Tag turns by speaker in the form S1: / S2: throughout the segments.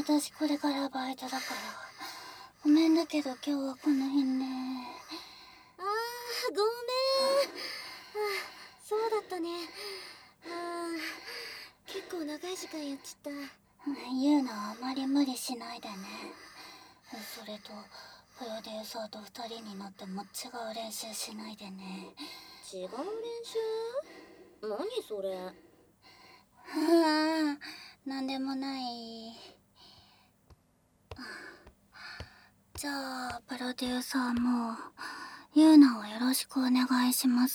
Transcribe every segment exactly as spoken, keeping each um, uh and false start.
S1: 私これからバイトだからごめんだけど今日はこの辺ね。
S2: あーごめん。そうだったね。あー結構長い時間やっちゃった。
S1: ユーナはあまり無理しないでね。それとプロデューサーと二人になっても違う練習しないでね。
S2: 違う練習？何それ？
S1: はあ、なんでもない。じゃあプロデューサーもユーナをよろしくお願いします。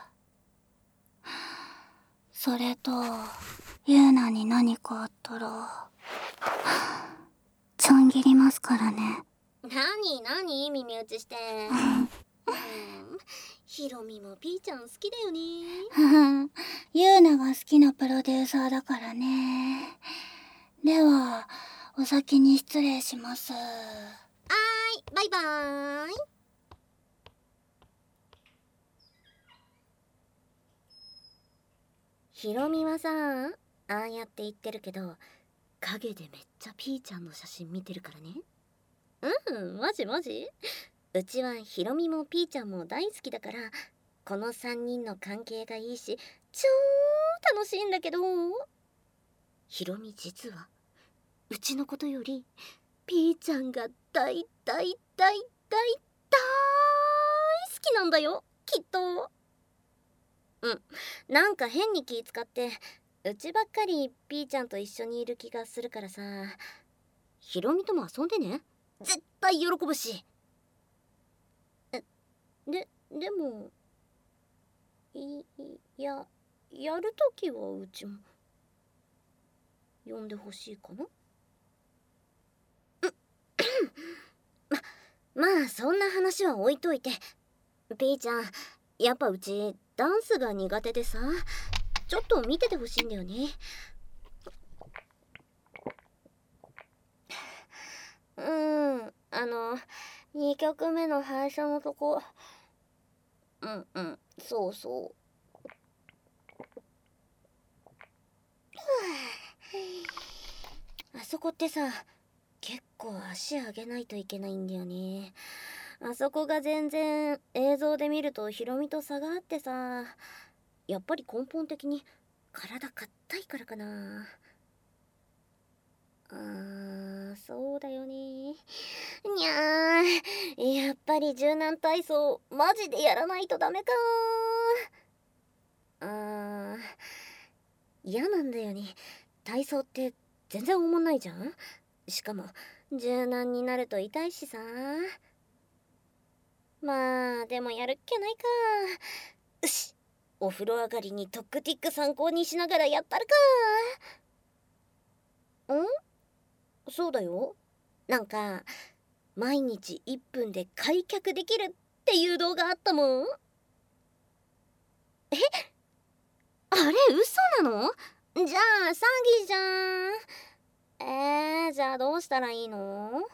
S1: それとユーナに何かあったらちょん切りますからね。
S2: 何何耳打ちして。うん、ヒロミもピーちゃん好きだよね。
S1: ユーナが好きなプロデューサーだからね。ではお先に失礼します。
S2: はーい、バイバーイ。ヒロミはさ、ああやって言ってるけど影でめっちゃピーちゃんの写真見てるからね。うん、マジマジ。うちはヒロミもピーちゃんも大好きだから、このさんにんの関係がいいし超楽しいんだけど、ヒロミ実はうちのことよりピーちゃんが大大大大大好きなんだよ、きっと。うん、なんか変に気使ってうちばっかりピーちゃんと一緒にいる気がするからさ、ヒロミとも遊んでね、絶対喜ぶし。えででもいいややるときはうちも呼んでほしいかな。ままあそんな話は置いといて、ピーちゃんやっぱうちダンスが苦手でさ、ちょっと見ててほしいんだよね。うーん、あのにきょくめの最初のとこ、うんうん、そうそう。あそこってさ、結構足上げないといけないんだよね。あそこが全然映像で見るとヒロミと差があってさ、やっぱり根本的に体硬いからかな。あー、そうだよね。にゃー、やっぱり柔軟体操マジでやらないとダメか。あー、嫌なんだよね。体操って全然おもんないじゃん。しかも柔軟になると痛いしさ。まあでもやるっきゃないか。よし、お風呂上がりにトックティック参考にしながらやったるか。ん？そうだよ。なんか毎日いっぷんで開脚できるっていう動画あったもん。え、あれ嘘なの？じゃあ詐欺じゃん。えー、じゃあどうしたらいいの？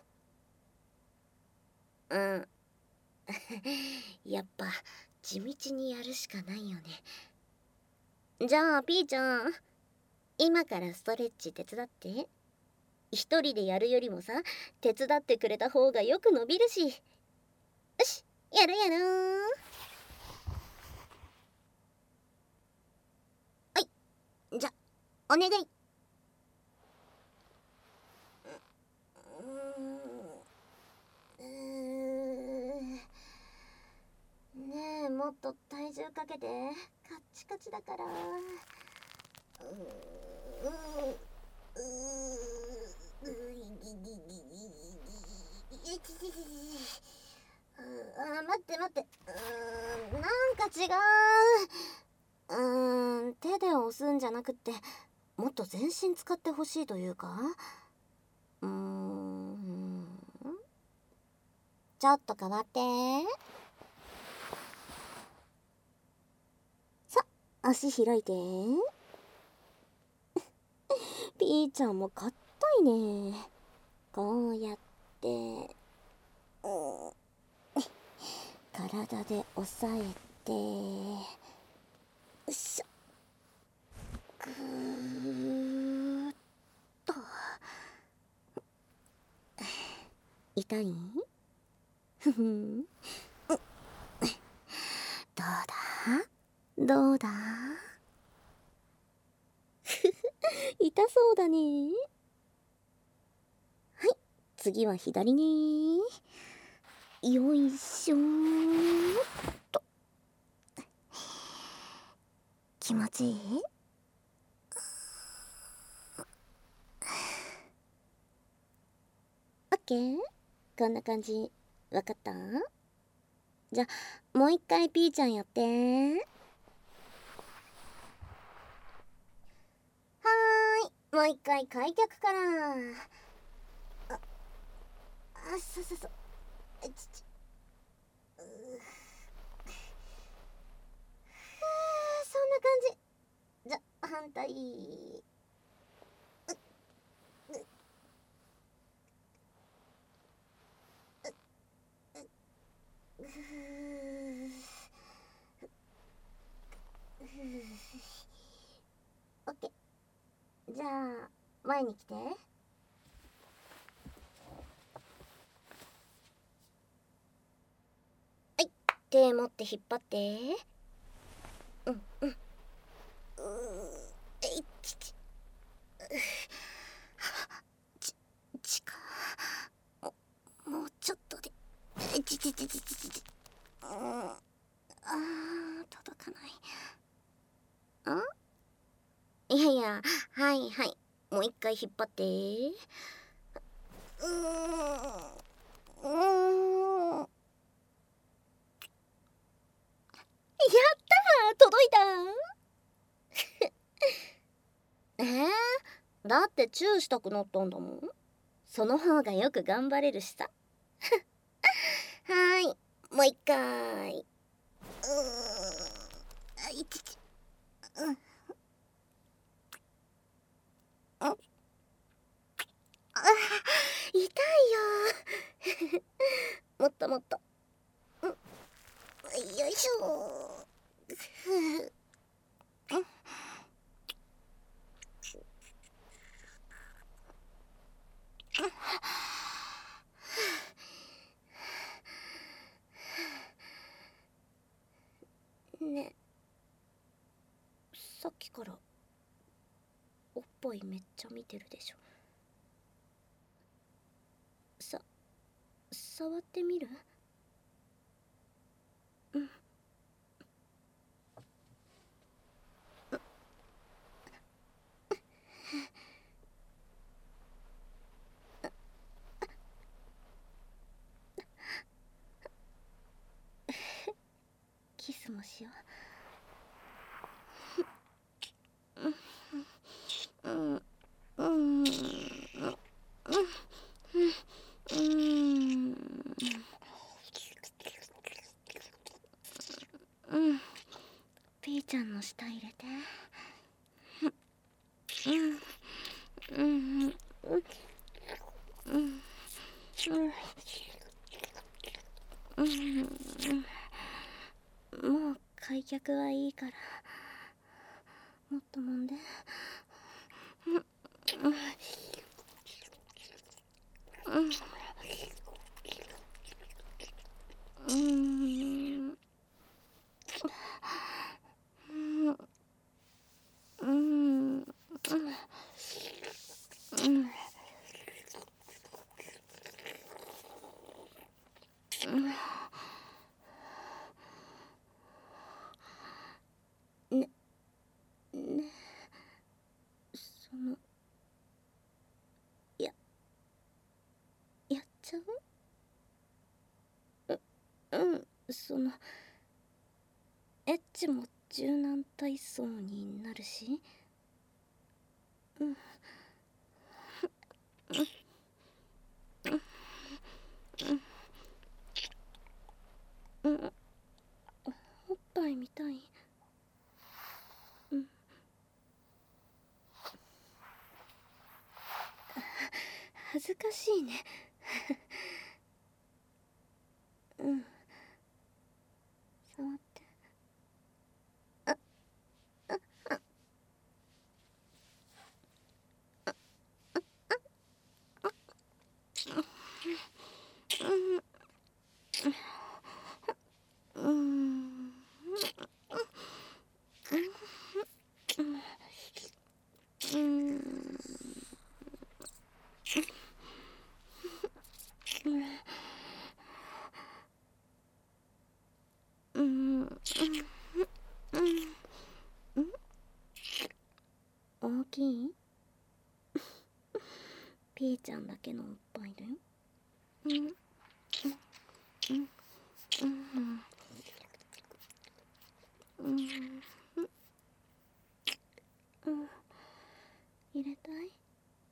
S2: うん。やっぱ地道にやるしかないよね。じゃあピーちゃん、今からストレッチ手伝って。一人でやるよりもさ、手伝ってくれた方がよく伸びるし。よし、やるやる。はい、じゃお願い。うーん、ねえ、もっと体重かけて。カッチカチだから。うーん、うーあ、待って待って。うーん、なんか違う。うーん、手で押すんじゃなくってもっと全身使ってほしいというか。うーん、ちょっと変わって。さ、足開いて。ピーちゃんも硬いね。こうやって、うん、体で押さえて、よいしょ、ぐーっと。 痛い？ふふん。どうだどうだ痛そうだね。はい、次は左ね。よいしょーっと。気持ちいい？オッケー。こんな感じ。わかった？じゃあもう一回ピーちゃんやって。はーい、もう一回開脚から。ああ、そうそうそう。ちちうーそんな感じ。じゃ反対。ふーオッケー。じゃあ前に来て。手持って引っ張って。うんうん。うーえいちちちちかももうちょっとでえちちちちちちちうんあー届かない。んいやいや、はいはい、もう一回引っ張って。うーんうーんやったー、届いたー。えー、だってチューしたくなったんだもん。その方がよく頑張れるしさ。はーい、もう一回。うーんあいちちうんああ痛いよもっともっと。うんよいしょふねえ、さっきからおっぱいめっちゃ見てるでしょ。さ触ってみる？うんキスもしよう。うんうんうんうんうんピーちゃんの舌入れて。うんうんうんうんもう開脚はいいからもっと揉んで。うんうんねねそのややっちゃう。うんそのエッチも柔軟体操になるし。うんうんおっぱい見たい。うん恥ずかしいねうん触って。 ピーちゃんだけのおっぱいだよ。うんうんうんうんうんうん入れたい？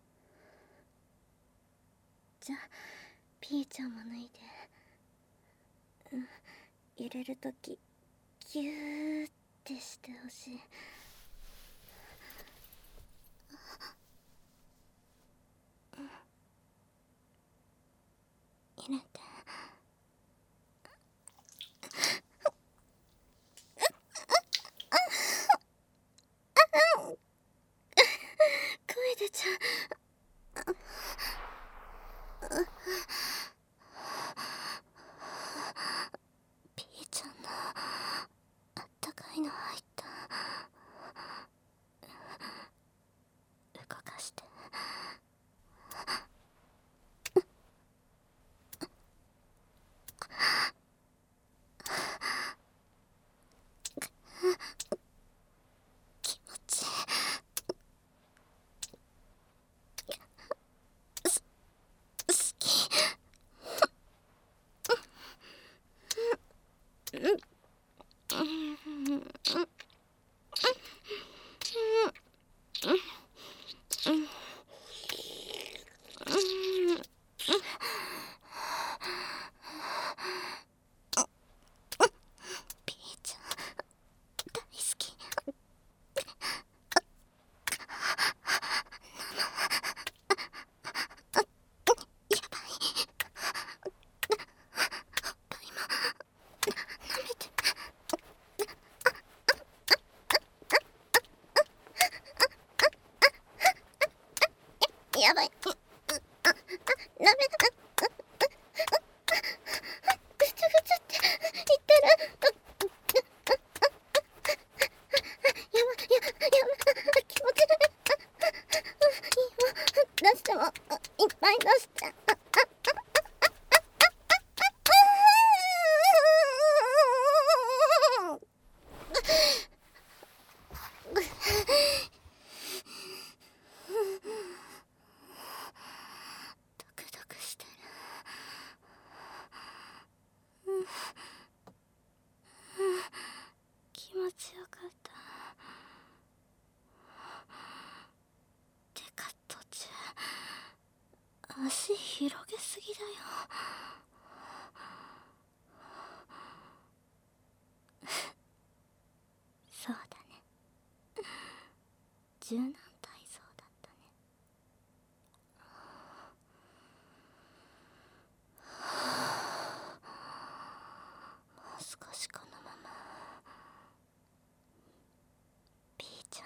S2: じゃあピーちゃんも脱いで。うん入れるときギューってしてほしい。入れて。声出ちゃう。ピーちゃんのあったかいの入った動かして。気持ちいい。す好き。うんうんピーちゃん大好き。やばい。パイも舐めて。やばい。あ、あ、舐めな。ぐつぐつって言ってる。やばい、や、やばい、気持ち悪い。今出してもいっぱい出しちゃう。ドクドクしてる。うんうん気持ちよかった。てか途中足広げすぎだよ。そうだね。柔軟体操だったね。もう少しこのままピーちゃん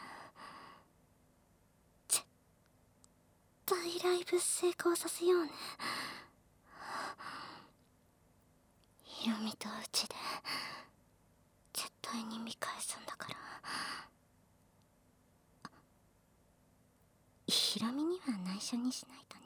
S2: 絶対ライブ成功させようね。ヒロミとうちで絶対に見返すんだから。ヒロミには内緒にしないとね。